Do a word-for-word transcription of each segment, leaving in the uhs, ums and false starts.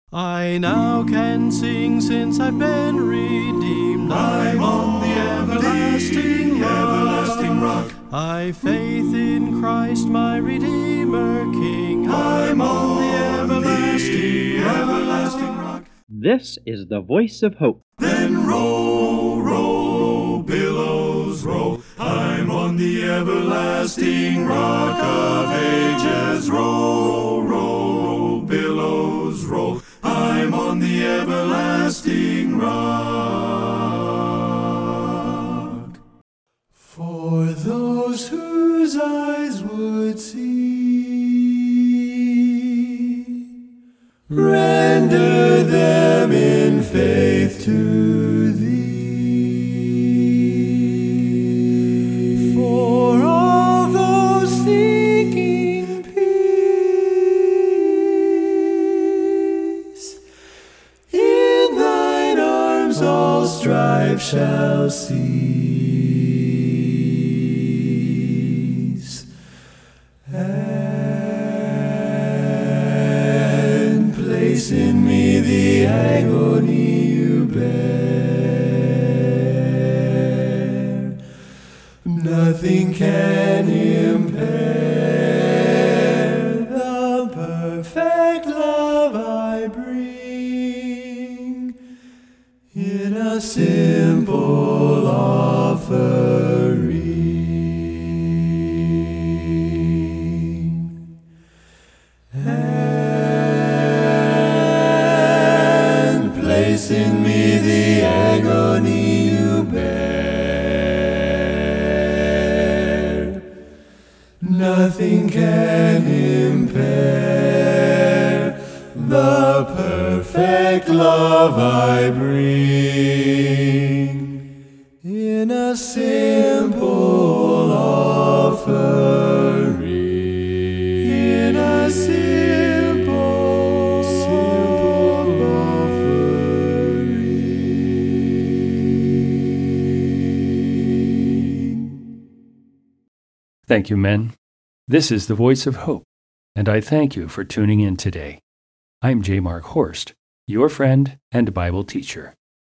I now can sing since I've been redeemed. I'm on the everlasting rock. everlasting rock. I've faith in Christ my Redeemer King. I'm on the everlasting, everlasting rock. This is the voice of hope. Then roll, roll, billows roll. I'm on the everlasting rock of ages. Roll, roll, billows roll. I'm on the everlasting rock. For those whose eyes would see, render them in faith to thee. For all those seeking peace, in thine arms all strife shall cease, and place in me the agony you bear. Nothing can impair the perfect love I bring in a simple offering, and place in me the agony you bear. Nothing can impair the perfect love I bring in a simple offering, in a simple, simple offering. Thank you, men. This is the Voice of Hope, and I thank you for tuning in today. I'm J. Mark Horst, your friend and Bible teacher.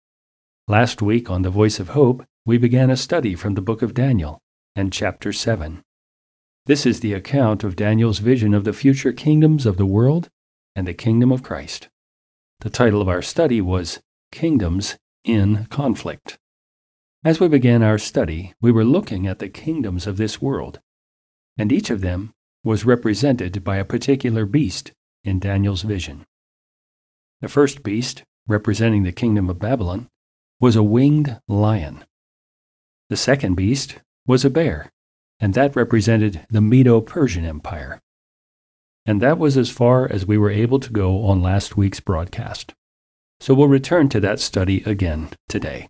Last week on the Voice of Hope, we began a study from the book of Daniel and chapter seven. This is the account of Daniel's vision of the future kingdoms of the world and the kingdom of Christ. The title of our study was Kingdoms in Conflict. As we began our study, we were looking at the kingdoms of this world, and each of them was represented by a particular beast in Daniel's vision. The first beast, representing the kingdom of Babylon, was a winged lion. The second beast was a bear, and that represented the Medo-Persian Empire. And that was as far as we were able to go on last week's broadcast. So we'll return to that study again today.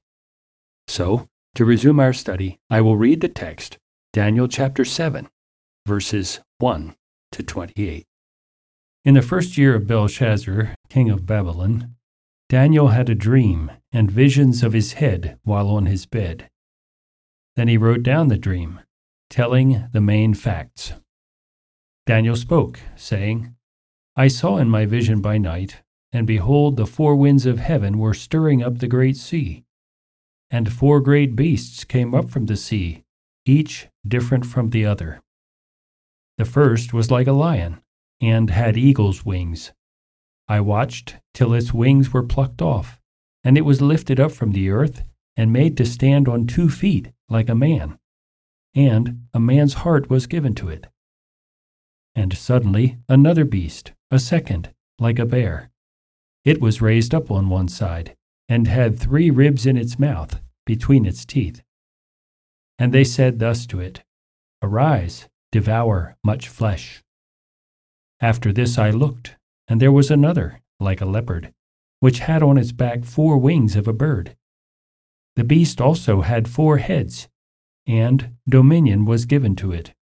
So, to resume our study, I will read the text, Daniel chapter seven, verses one to twenty-eight. In the first year of Belshazzar, king of Babylon, Daniel had a dream and visions of his head while on his bed. Then he wrote down the dream, telling the main facts. Daniel spoke, saying, I saw in my vision by night, and behold, the four winds of heaven were stirring up the great sea. And four great beasts came up from the sea, each different from the other. The first was like a lion, and had eagle's wings. I watched till its wings were plucked off, and it was lifted up from the earth, and made to stand on two feet like a man, and a man's heart was given to it. And suddenly another beast, a second, like a bear. It was raised up on one side, and had three ribs in its mouth, between its teeth. And they said thus to it, Arise, devour much flesh. After this I looked, and there was another, like a leopard, which had on its back four wings of a bird. The beast also had four heads, and dominion was given to it.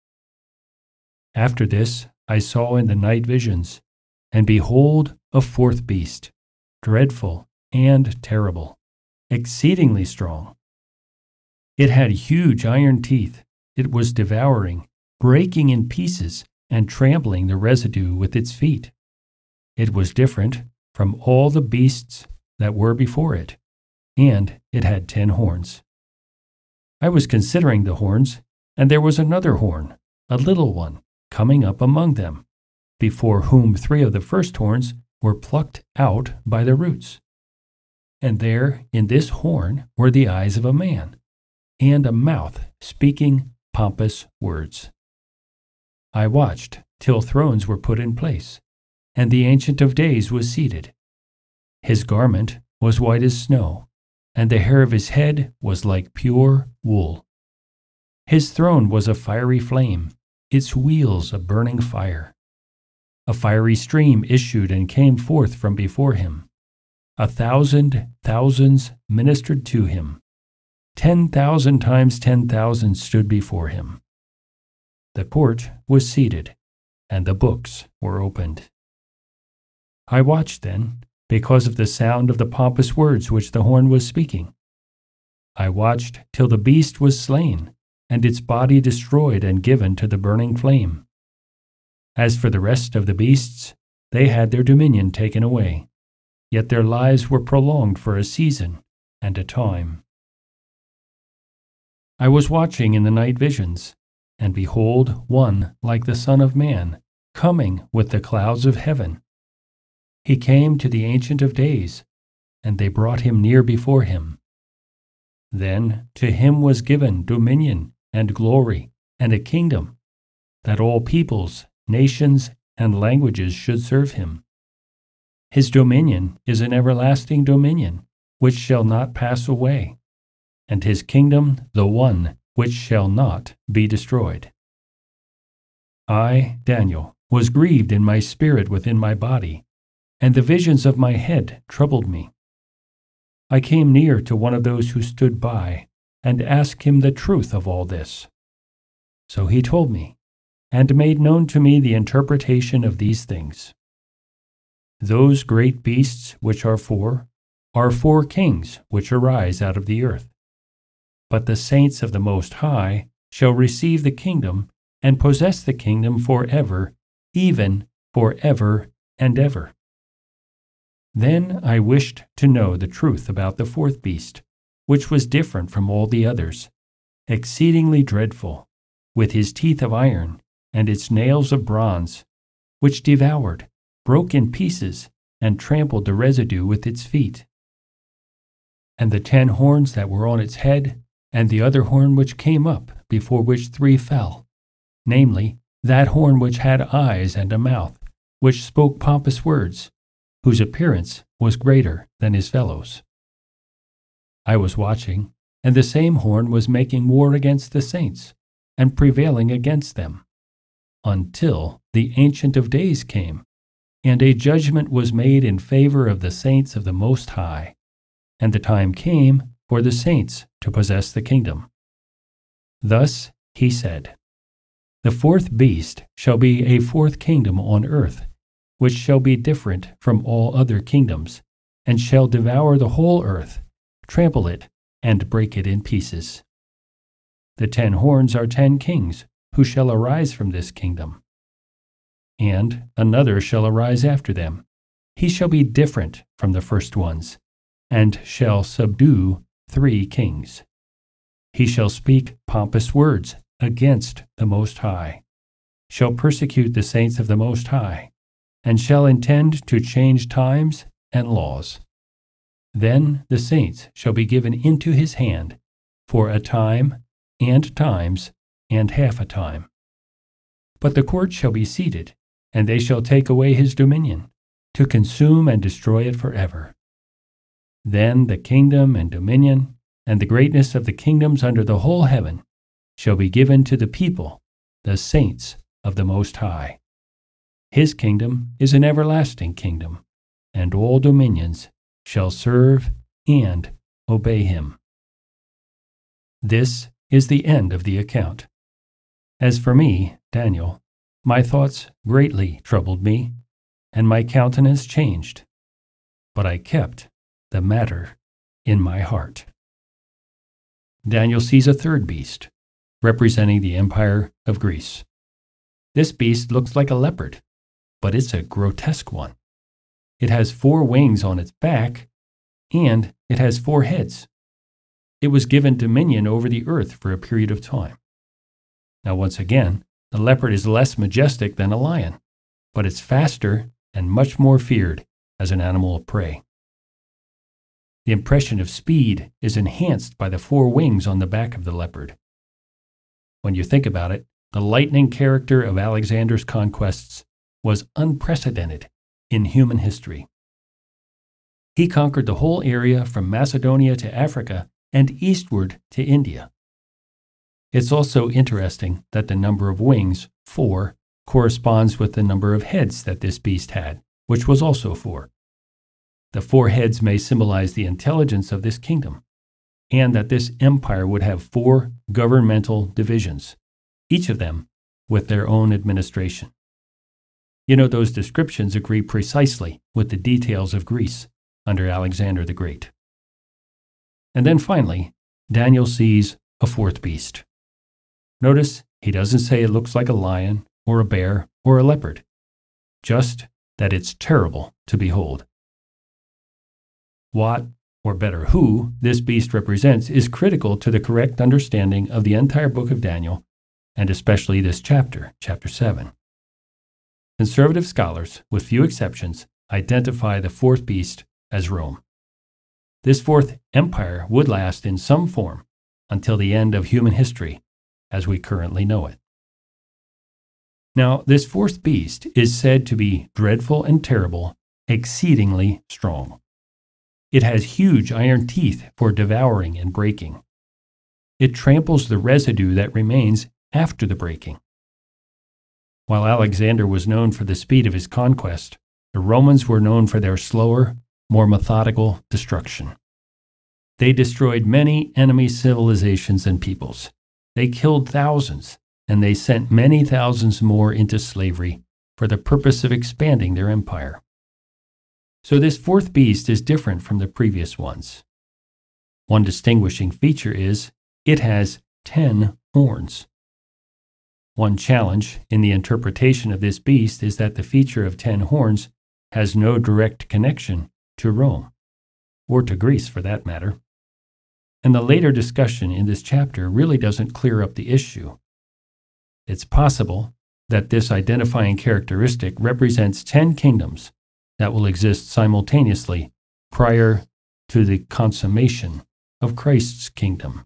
After this I saw in the night visions, and behold, a fourth beast, dreadful and terrible, exceedingly strong. It had huge iron teeth. It was devouring, breaking in pieces, and trampling the residue with its feet. It was different from all the beasts that were before it, and it had ten horns. I was considering the horns, and there was another horn, a little one, coming up among them, before whom three of the first horns were plucked out by the roots. And there in this horn were the eyes of a man, and a mouth speaking pompous words. I watched till thrones were put in place, and the Ancient of Days was seated. His garment was white as snow, and the hair of his head was like pure wool. His throne was a fiery flame, its wheels a burning fire. A fiery stream issued and came forth from before him. A thousand thousands ministered to him. Ten thousand times ten thousand stood before him. The court was seated, and the books were opened. I watched then, because of the sound of the pompous words which the horn was speaking. I watched till the beast was slain, and its body destroyed and given to the burning flame. As for the rest of the beasts, they had their dominion taken away, yet their lives were prolonged for a season and a time. I was watching in the night visions, and behold, one like the Son of Man, coming with the clouds of heaven. He came to the Ancient of Days, and they brought him near before him. Then to him was given dominion and glory and a kingdom, that all peoples, nations, and languages should serve him. His dominion is an everlasting dominion, which shall not pass away, and his kingdom the one which shall not be destroyed. I, Daniel, was grieved in my spirit within my body, and the visions of my head troubled me. I came near to one of those who stood by, and asked him the truth of all this. So he told me, and made known to me the interpretation of these things. Those great beasts which are four, are four kings which arise out of the earth. But the saints of the Most High shall receive the kingdom, and possess the kingdom forever, even forever and ever. Then I wished to know the truth about the fourth beast, which was different from all the others, exceedingly dreadful, with his teeth of iron, and its nails of bronze, which devoured, broke in pieces, and trampled the residue with its feet. And the ten horns that were on its head, and the other horn which came up, before which three fell, namely, that horn which had eyes and a mouth, which spoke pompous words, whose appearance was greater than his fellows. I was watching, and the same horn was making war against the saints, and prevailing against them, until the Ancient of Days came, and a judgment was made in favor of the saints of the Most High, and the time came for the saints to possess the kingdom. Thus he said, The fourth beast shall be a fourth kingdom on earth, which shall be different from all other kingdoms, and shall devour the whole earth, trample it, and break it in pieces. The ten horns are ten kings, who shall arise from this kingdom. And another shall arise after them. He shall be different from the first ones, and shall subdue three kings. He shall speak pompous words against the Most High, shall persecute the saints of the Most High, and shall intend to change times and laws. Then the saints shall be given into his hand for a time, and times, and half a time. But the court shall be seated, and they shall take away his dominion, to consume and destroy it forever. Then the kingdom and dominion, and the greatness of the kingdoms under the whole heaven, shall be given to the people, the saints of the Most High. His kingdom is an everlasting kingdom, and all dominions shall serve and obey him. This is the end of the account. As for me, Daniel, my thoughts greatly troubled me, and my countenance changed, but I kept the matter in my heart. Daniel sees a third beast, representing the empire of Greece. This beast looks like a leopard, but it's a grotesque one. it has four wings on its back, and it has four heads. It was given dominion over the earth for a period of time. Now, once again, the leopard is less majestic than a lion, but it's faster and much more feared as an animal of prey. The impression of speed is enhanced by the four wings on the back of the leopard. When you think about it, the lightning character of Alexander's conquests was unprecedented in human history. He conquered the whole area from Macedonia to Africa and eastward to India. It's also interesting that the number of wings, four, corresponds with the number of heads that this beast had, which was also four. The four heads may symbolize the intelligence of this kingdom, and that this empire would have four governmental divisions, each of them with their own administration. You know, those descriptions agree precisely with the details of Greece under Alexander the Great. And then finally, Daniel sees a fourth beast. Notice he doesn't say it looks like a lion or a bear or a leopard, just that it's terrible to behold. What, or better who, this beast represents is critical to the correct understanding of the entire book of Daniel, and especially this chapter, chapter seven. Conservative scholars, with few exceptions, identify the fourth beast as Rome. This fourth empire would last in some form until the end of human history as we currently know it. Now, this fourth beast is said to be dreadful and terrible, exceedingly strong. It has huge iron teeth for devouring and breaking. It tramples the residue that remains after the breaking. While Alexander was known for the speed of his conquest, the Romans were known for their slower, more methodical destruction. They destroyed many enemy civilizations and peoples. They killed thousands, and they sent many thousands more into slavery for the purpose of expanding their empire. So this fourth beast is different from the previous ones. One distinguishing feature is it has ten horns. One challenge in the interpretation of this beast is that the feature of ten horns has no direct connection to Rome, or to Greece for that matter. And the later discussion in this chapter really doesn't clear up the issue. It's possible that this identifying characteristic represents ten kingdoms that will exist simultaneously prior to the consummation of Christ's kingdom.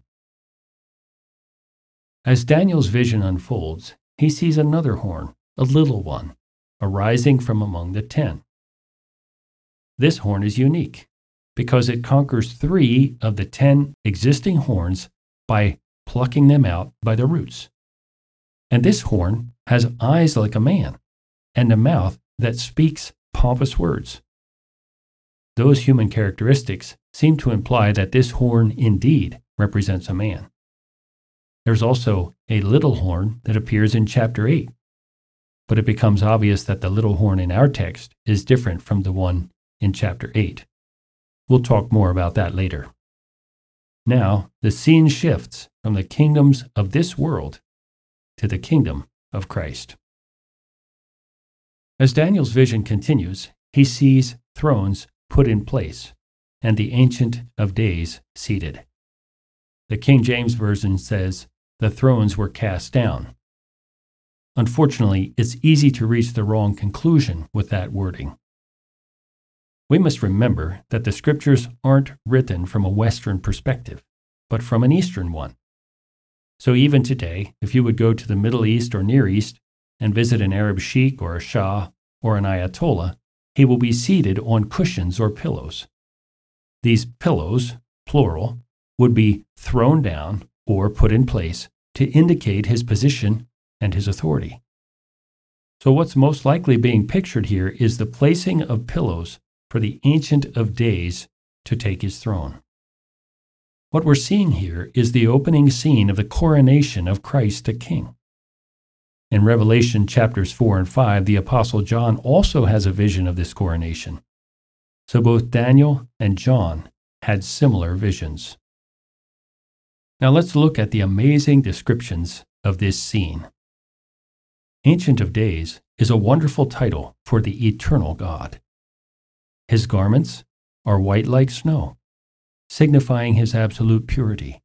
As Daniel's vision unfolds, he sees another horn, a little one, arising from among the ten. This horn is unique because it conquers three of the ten existing horns by plucking them out by the roots. And this horn has eyes like a man and a mouth that speaks pompous words. Those human characteristics seem to imply that this horn indeed represents a man. There's also a little horn that appears in chapter eight, but it becomes obvious that the little horn in our text is different from the one in chapter eight. We'll talk more about that later. Now, the scene shifts from the kingdoms of this world to the kingdom of Christ. As Daniel's vision continues, he sees thrones put in place and the Ancient of Days seated. The King James Version says, the thrones were cast down. Unfortunately, it's easy to reach the wrong conclusion with that wording. We must remember that the scriptures aren't written from a Western perspective, but from an Eastern one. So even today, if you would go to the Middle East or Near East and visit an Arab sheikh or a shah or an ayatollah, he will be seated on cushions or pillows. These pillows, plural, would be thrown down or put in place to indicate his position and his authority. So what's most likely being pictured here is the placing of pillows for the Ancient of Days to take his throne. What we're seeing here is the opening scene of the coronation of Christ a king. In Revelation chapters four and five, the Apostle John also has a vision of this coronation. So both Daniel and John had similar visions. Now let's look at the amazing descriptions of this scene. Ancient of Days is a wonderful title for the eternal God. His garments are white like snow, signifying his absolute purity.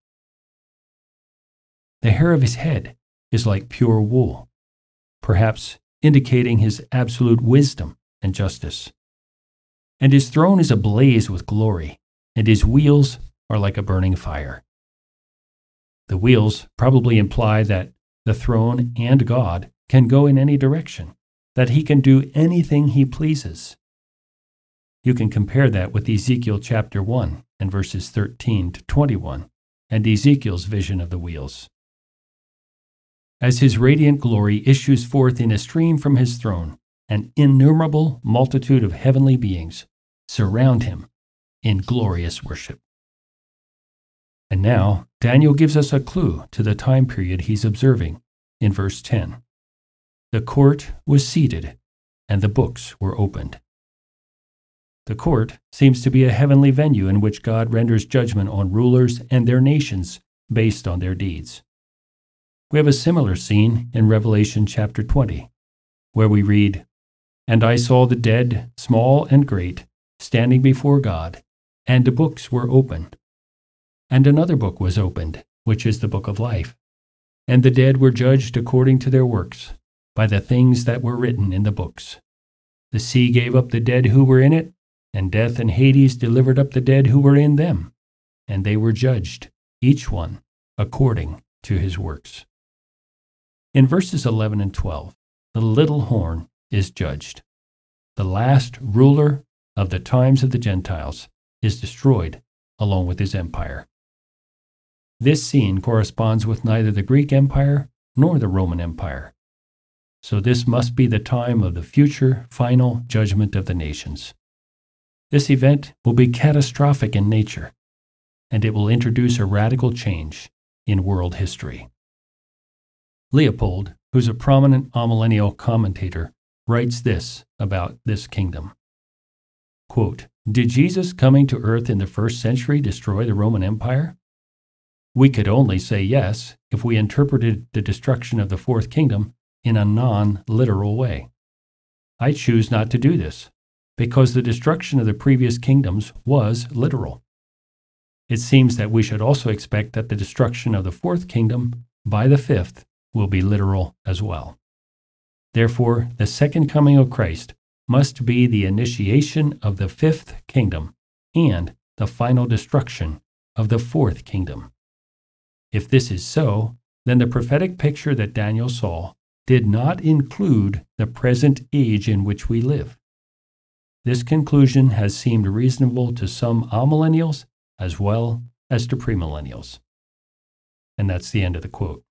The hair of his head is like pure wool, perhaps indicating his absolute wisdom and justice. And his throne is ablaze with glory, and his wheels are like a burning fire. The wheels probably imply that the throne and God can go in any direction, that he can do anything he pleases. You can compare that with Ezekiel chapter one and verses thirteen to twenty-one, and Ezekiel's vision of the wheels. As his radiant glory issues forth in a stream from his throne, an innumerable multitude of heavenly beings surround him in glorious worship. And now, Daniel gives us a clue to the time period he's observing in verse ten. The court was seated, and the books were opened. The court seems to be a heavenly venue in which God renders judgment on rulers and their nations based on their deeds. We have a similar scene in Revelation chapter twenty, where we read, "And I saw the dead, small and great, standing before God, and the books were opened. And another book was opened, which is the book of life. And the dead were judged according to their works, by the things that were written in the books. The sea gave up the dead who were in it, and death and Hades delivered up the dead who were in them, and they were judged, each one according to his works." In verses eleven and twelve, the little horn is judged. The last ruler of the times of the Gentiles is destroyed along with his empire. This scene corresponds with neither the Greek Empire nor the Roman Empire. So this must be the time of the future final judgment of the nations. This event will be catastrophic in nature, and it will introduce a radical change in world history. Leopold, who's a prominent amillennial commentator, writes this about this kingdom. Quote, "Did Jesus coming to earth in the first century destroy the Roman Empire? We could only say yes if we interpreted the destruction of the fourth kingdom in a non-literal way. I choose not to do this, because the destruction of the previous kingdoms was literal. It seems that we should also expect that the destruction of the fourth kingdom by the fifth will be literal as well. Therefore, the second coming of Christ must be the initiation of the fifth kingdom and the final destruction of the fourth kingdom. If this is so, then the prophetic picture that Daniel saw did not include the present age in which we live. This conclusion has seemed reasonable to some amillennials as well as to premillennials." And that's the end of the quote.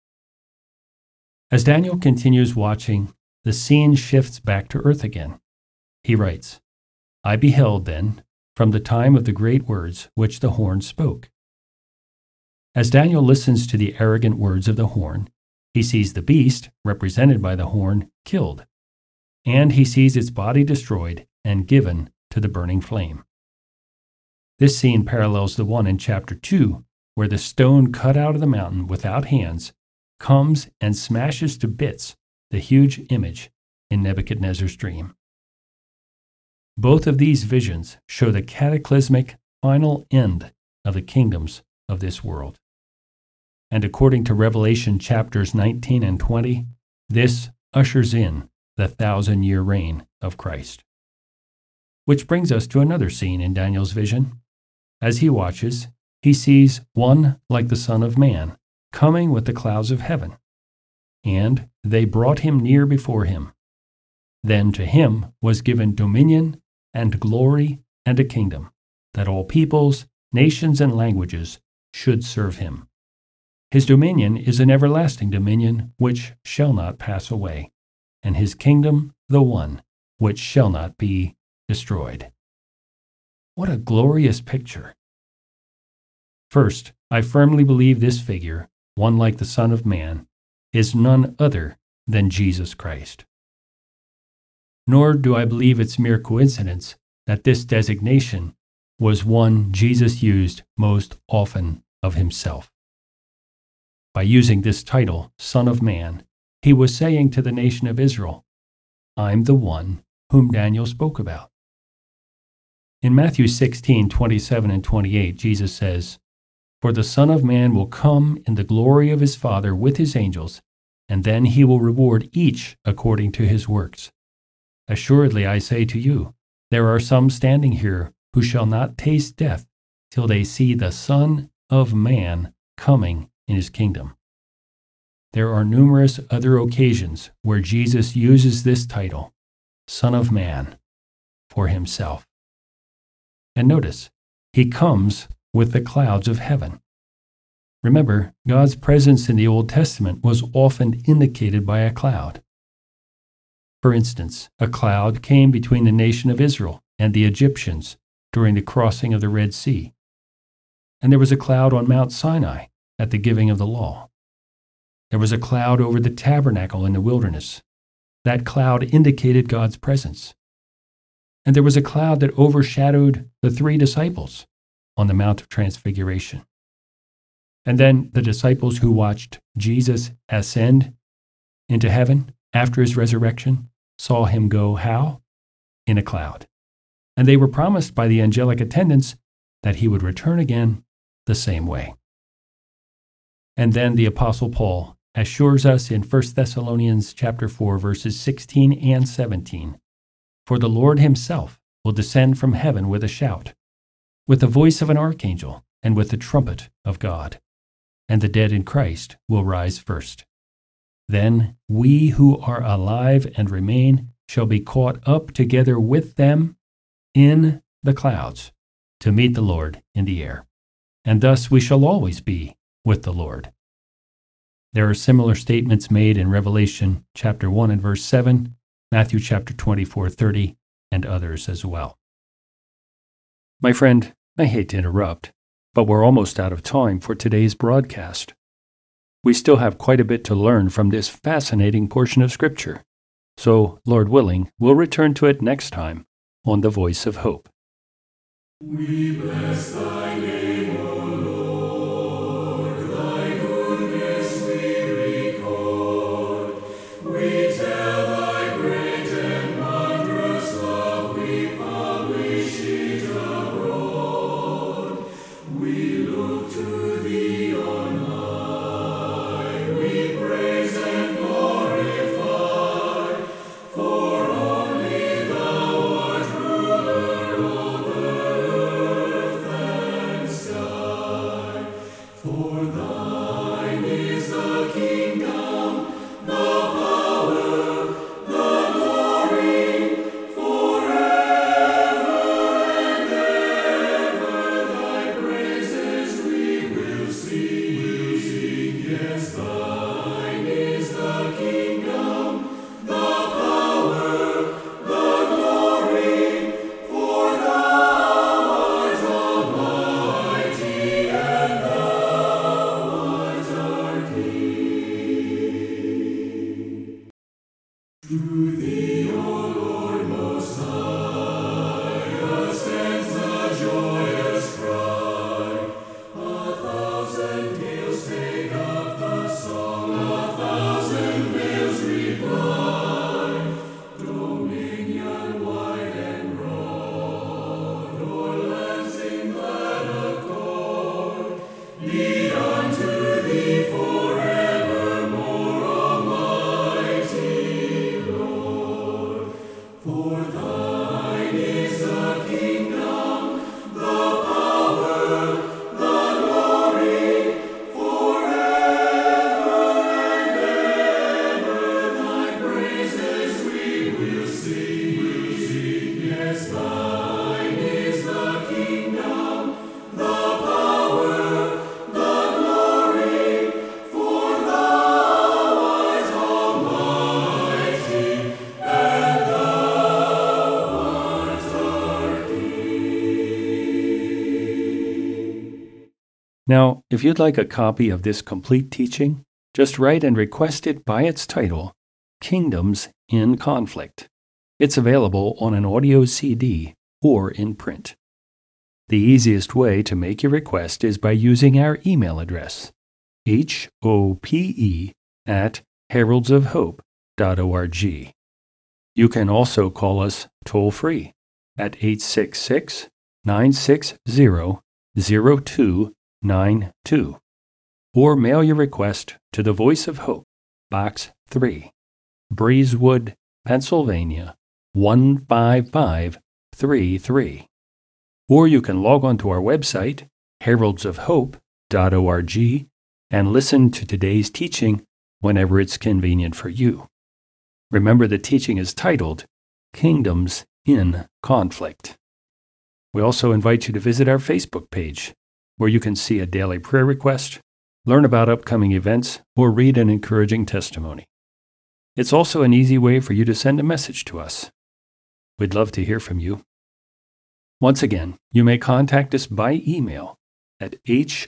As Daniel continues watching, the scene shifts back to earth again. He writes, "I beheld then, from the time of the great words which the horn spoke." As Daniel listens to the arrogant words of the horn, he sees the beast, represented by the horn, killed, and he sees its body destroyed and given to the burning flame. This scene parallels the one in chapter two, where the stone cut out of the mountain without hands comes and smashes to bits the huge image in Nebuchadnezzar's dream. Both of these visions show the cataclysmic final end of the kingdoms of this world. And according to Revelation chapters nineteen and twenty, this ushers in the thousand-year reign of Christ. Which brings us to another scene in Daniel's vision. As he watches, he sees one like the Son of Man coming with the clouds of heaven, and they brought him near before him. Then to him was given dominion and glory and a kingdom, that all peoples, nations, and languages should serve him. His dominion is an everlasting dominion which shall not pass away, and his kingdom the one which shall not be destroyed. What a glorious picture! First, I firmly believe this figure, one like the Son of Man, is none other than Jesus Christ. Nor do I believe it's mere coincidence that this designation was one Jesus used most often of himself. By using this title, Son of Man, he was saying to the nation of Israel, "I'm the one whom Daniel spoke about." In Matthew sixteen, twenty-seven and twenty-eight, Jesus says, "For the Son of Man will come in the glory of his Father with his angels, and then he will reward each according to his works. Assuredly, I say to you, there are some standing here who shall not taste death till they see the Son of Man coming in his kingdom." There are numerous other occasions where Jesus uses this title, Son of Man, for himself. And notice, he comes with the clouds of heaven. Remember, God's presence in the Old Testament was often indicated by a cloud. For instance, a cloud came between the nation of Israel and the Egyptians during the crossing of the Red Sea. And there was a cloud on Mount Sinai at the giving of the law. There was a cloud over the tabernacle in the wilderness. That cloud indicated God's presence. And there was a cloud that overshadowed the three disciples on the Mount of Transfiguration. And then the disciples who watched Jesus ascend into heaven after his resurrection saw him go how? In a cloud. And they were promised by the angelic attendants that he would return again the same way. And then the Apostle Paul assures us in First Thessalonians chapter four, verses sixteen and seventeen, "For the Lord himself will descend from heaven with a shout, with the voice of an archangel, and with the trumpet of God. And the dead in Christ will rise first. Then we who are alive and remain shall be caught up together with them in the clouds to meet the Lord in the air. And thus we shall always be with the Lord." There are similar statements made in Revelation chapter one and verse seven, Matthew chapter twenty-four, thirty, and others as well. My friend, I hate to interrupt, but we're almost out of time for today's broadcast. We still have quite a bit to learn from this fascinating portion of Scripture. So, Lord willing, we'll return to it next time on The Voice of Hope. We bless thy name, O Lord, thy goodness we record. We tell thy great and wondrous love, we publish it abroad. We look to thee on high, we praise and glorify, for only thou art ruler over earth and sky. For thine is the kingdom, the power, the glory, forever and ever. Thy praises we will sing, will sing. Yes, thine is the kingdom, the power, the glory, for thou art almighty, and thou art our King. To thee, O Lord Most High, ascends the joyous cry. A thousand peals take up the song, a thousand veils reply. Dominion wide and broad, o'er lands in glad accord, be unto thee forevermore, Almighty Lord. For thine is the kingdom, the power, the glory, forever and ever. Thy praises we will sing, will sing. Yes, thine is the kingdom, the power, the glory, for thou art almighty, and thou art our King. Now, if you'd like a copy of this complete teaching, just write and request it by its title, Kingdoms in Conflict. It's available on an audio C D or in print. The easiest way to make your request is by using our email address, hope at heralds of hope dot org. You can also call us toll-free at eight six six, nine six zero, zero two nine two, or mail your request to the Voice of Hope, Box three, Breezewood, Pennsylvania one five five three three. Or you can log on to our website, heralds of hope dot org, and listen to today's teaching whenever it's convenient for you. Remember, the teaching is titled Kingdoms in Conflict. We also invite you to visit our Facebook page, where you can see a daily prayer request, learn about upcoming events, or read an encouraging testimony. It's also an easy way for you to send a message to us. We'd love to hear from you. Once again, you may contact us by email at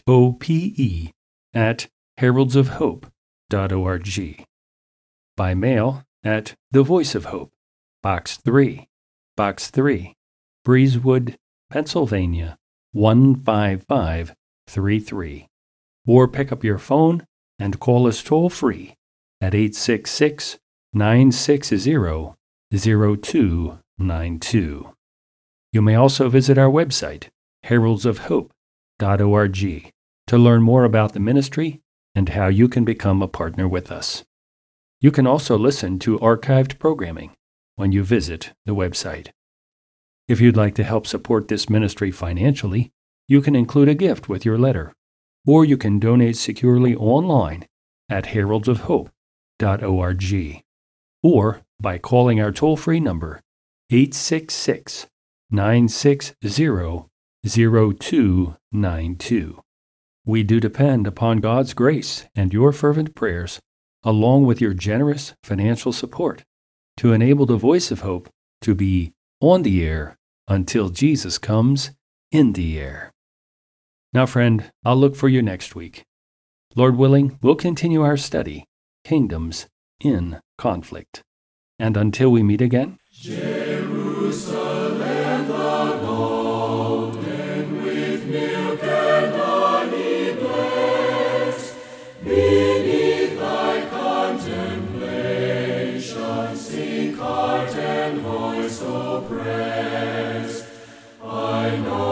hope at heralds of hope dot org, by mail at The Voice of Hope, Box three, Box three, Breezewood, Pennsylvania one five five three three, or pick up your phone and call us toll-free at eight six six, nine six zero, zero two nine two. You may also visit our website, heralds of hope dot org, to learn more about the ministry and how you can become a partner with us. You can also listen to archived programming when you visit the website. If you'd like to help support this ministry financially, you can include a gift with your letter, or you can donate securely online at heralds of hope dot org, or by calling our toll-free number eight six six, nine six zero, zero two nine two. We do depend upon God's grace and your fervent prayers, along with your generous financial support, to enable the Voice of Hope to be on the air until Jesus comes in the air. Now, friend, I'll look for you next week. Lord willing, we'll continue our study, Kingdoms in Conflict. And until we meet again, Jerusalem the golden, with milk and honey blessed, beneath thy contemplation, sink heart and voice oppressed. I know